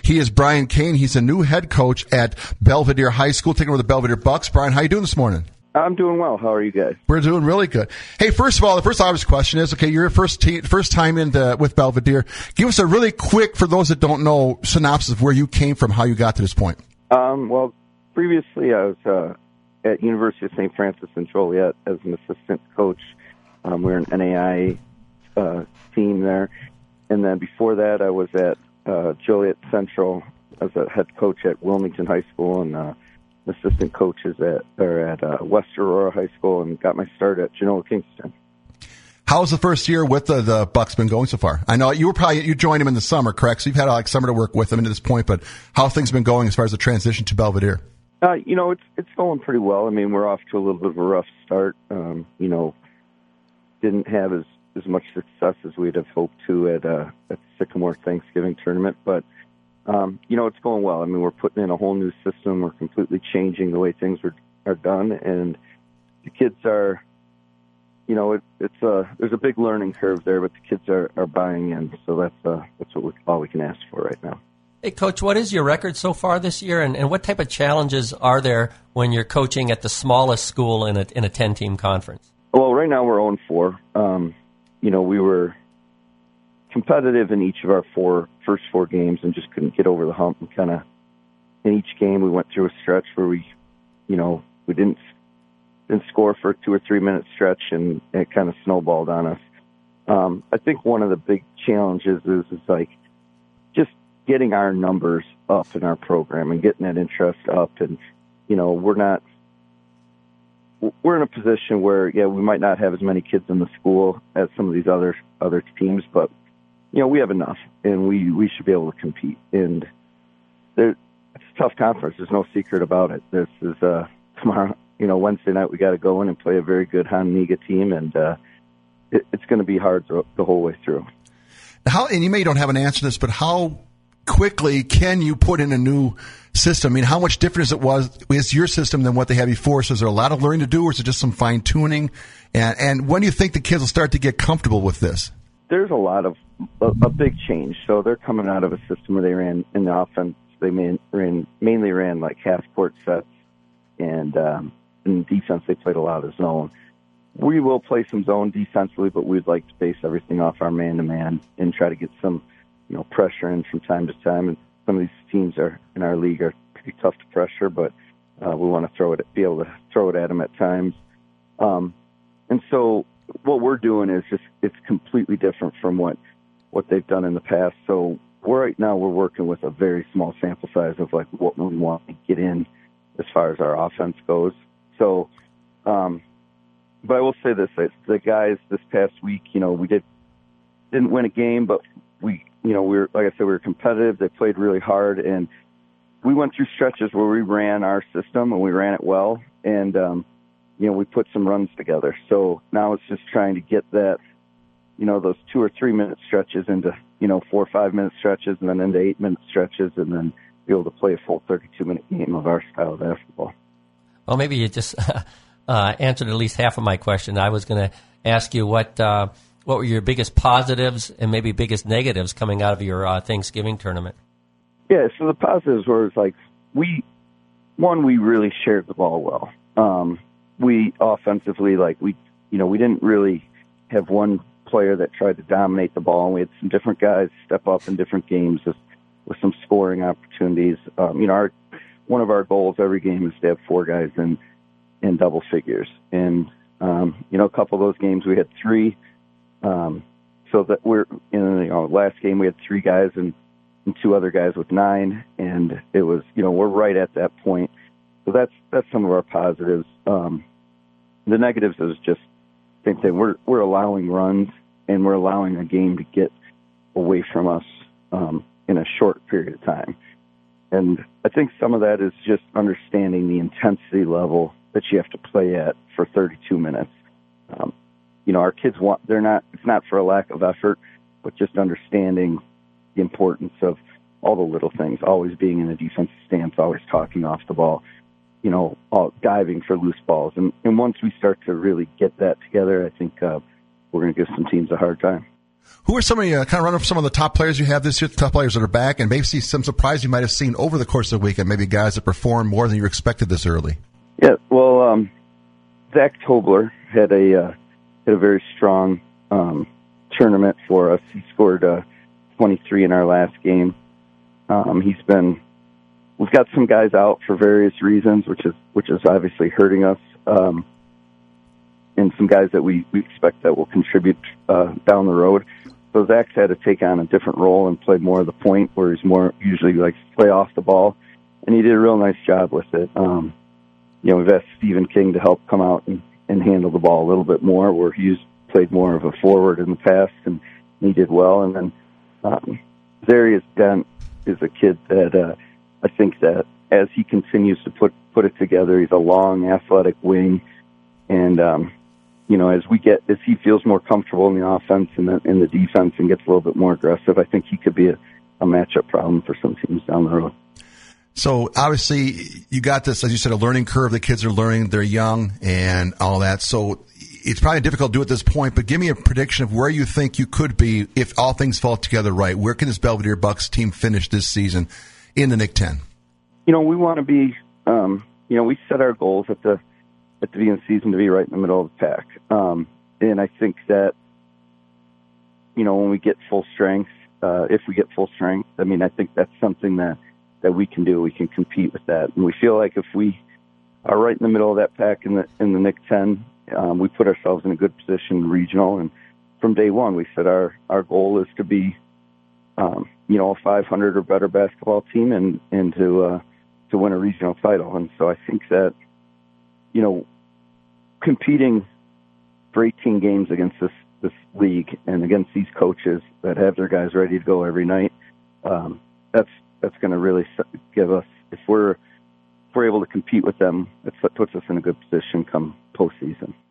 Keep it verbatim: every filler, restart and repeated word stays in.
He is Brian Kane. He's a new head coach at Belvedere High School, taking over the Belvedere Bucks. Brian, how you doing this morning? I'm doing well. How are you guys? We're doing really good. Hey, first of all, the first obvious question is, okay, you're your first te- first time in the, with Belvedere. Give us a really quick, for those that don't know, synopsis of where you came from, how you got to this point. Um, well, previously I was uh, at University of Saint Francis in Joliet as an assistant coach. Um, we were an N A I A uh, team there. And then before that, I was at uh, Joliet Central as a head coach at Wilmington High School and uh, assistant coaches at or at uh, West Aurora High School, and got my start at Genoa Kingston. How's the first year with the, the Bucks been going so far? I know you were probably you joined them in the summer, correct? So you've had like summer to work with them to this point, but how have things been going as far as the transition to Belvedere? Uh, you know, it's it's going pretty well. I mean, we're off to a little bit of a rough start. Um, you know, didn't have as, as much success as we'd have hoped to at uh, at the Sycamore Thanksgiving tournament, but Um, you know, it's going well. I mean, we're putting in a whole new system. We're completely changing the way things are, are done. And the kids are, you know, it, it's a, there's a big learning curve there, but the kids are, are buying in. So that's, uh, that's what we, all we can ask for right now. Hey, Coach, what is your record so far this year? And, and what type of challenges are there when you're coaching at the smallest school in a, in a ten-team conference? Well, right now we're oh and four. Um, you know, we were competitive in each of our four first four games and just couldn't get over the hump. And kind of in each game we went through a stretch where we, you know, we didn't didn't score for a two or three minute stretch, and it kind of snowballed on us. Um, I think one of the big challenges is is like just getting our numbers up in our program and getting that interest up. And you know, we're not we're in a position where yeah we might not have as many kids in the school as some of these other other teams, but you know, we have enough, and we, we should be able to compete. And there, it's a tough conference. There's no secret about it. This is uh, tomorrow, you know, Wednesday night, we got to go in and play a very good Hononegah team, and uh, it, it's going to be hard the, the whole way through. How, and you may don't have an answer to this, but how quickly can you put in a new system? I mean, how much different is it was is your system than what they had before? So is there a lot of learning to do, or is it just some fine tuning? And, and when do you think the kids will start to get comfortable with this? There's a lot of a, a big change. So they're coming out of a system where they ran in the offense. They main, ran mainly ran like half court sets, and um, in defense they played a lot of zone. We will play some zone defensively, but we'd like to base everything off our man to man and try to get some, you know, pressure in from time to time. And some of these teams are in our league are pretty tough to pressure, but uh, we want to throw it, be able to throw it at them at times. Um, and so. What we're doing is just, it's completely different from what, what they've done in the past. So we're, right now we're working with a very small sample size of like what we want to get in as far as our offense goes. So, um, but I will say this, the guys this past week, you know, we did, didn't win a game, but we, you know, we were, like I said, we were competitive. They played really hard, and we went through stretches where we ran our system and we ran it well. And, um, you know, we put some runs together. So now it's just trying to get that, you know, those two or three minute stretches into, you know, four or five minute stretches, and then into eight minute stretches, and then be able to play a full thirty-two minute game of our style of basketball. Well, maybe you just uh, answered at least half of my question. I was going to ask you what uh, what were your biggest positives and maybe biggest negatives coming out of your uh, Thanksgiving tournament? Yeah, so the positives were like we, one, we really shared the ball well. Um, We offensively, like we, you know, we didn't really have one player that tried to dominate the ball. We had some different guys step up in different games with, with some scoring opportunities. Um, you know, our, one of our goals every game is to have four guys in, in double figures. And, um, you know, a couple of those games we had three. Um, so that we're in, you know, last game we had three guys and, and two other guys with nine. And it was, you know, we're right at that point. So that's that's some of our positives. Um, the negatives is just same thing. We're we're allowing runs, and we're allowing a game to get away from us um, in a short period of time. And I think some of that is just understanding the intensity level that you have to play at for thirty-two minutes. Um, you know, our kids want they're not. It's not for a lack of effort, but just understanding the importance of all the little things. Always being in a defensive stance, always talking off the ball. You know, all diving for loose balls. And, and once we start to really get that together, I think uh, we're going to give some teams a hard time. Who are some of you, uh, kind of run over some of the top players you have this year, the top players that are back, and maybe see some surprise you might have seen over the course of the weekend, maybe guys that performed more than you expected this early? Yeah, well, um, Zach Tobler had a uh, had a very strong um, tournament for us. He scored uh, twenty-three in our last game. Um, he's been we've got some guys out for various reasons, which is which is obviously hurting us. Um, and some guys that we, we expect that will contribute uh, down the road. So Zach's had to take on a different role and play more of the point, where he's more usually likes to play off the ball, and he did a real nice job with it. Um, you know, we've asked Stephen King to help come out and, and handle the ball a little bit more, where he's played more of a forward in the past, and he did well. And then um, Zarius Dent is a kid that uh, I think that as he continues to put put it together, he's a long, athletic wing, and um, you know, as we get, as he feels more comfortable in the offense and the, in the defense and gets a little bit more aggressive, I think he could be a, a matchup problem for some teams down the road. So obviously you got this, as you said, a learning curve. The kids are learning, they're young and all that. So it's probably difficult to do at this point, but give me a prediction of where you think you could be if all things fall together right. Where can this Belvedere Bucks team finish this season in the N I C ten? You know, we want to be, um, you know, we set our goals at the, at the beginning of the season to be right in the middle of the pack. Um, and I think that, you know, when we get full strength, uh, if we get full strength, I mean, I think that's something that, that we can do. We can compete with that. And we feel like if we are right in the middle of that pack in the, in the N I C ten, um, we put ourselves in a good position regional. And from day one, we said our, our goal is to be, um, you know, a five hundred or better basketball team and, and to, uh, to win a regional title. And so I think that, you know, competing for eighteen games against this, this league and against these coaches that have their guys ready to go every night, um, that's that's going to really give us, if we're if we're able to compete with them, it puts us in a good position come postseason.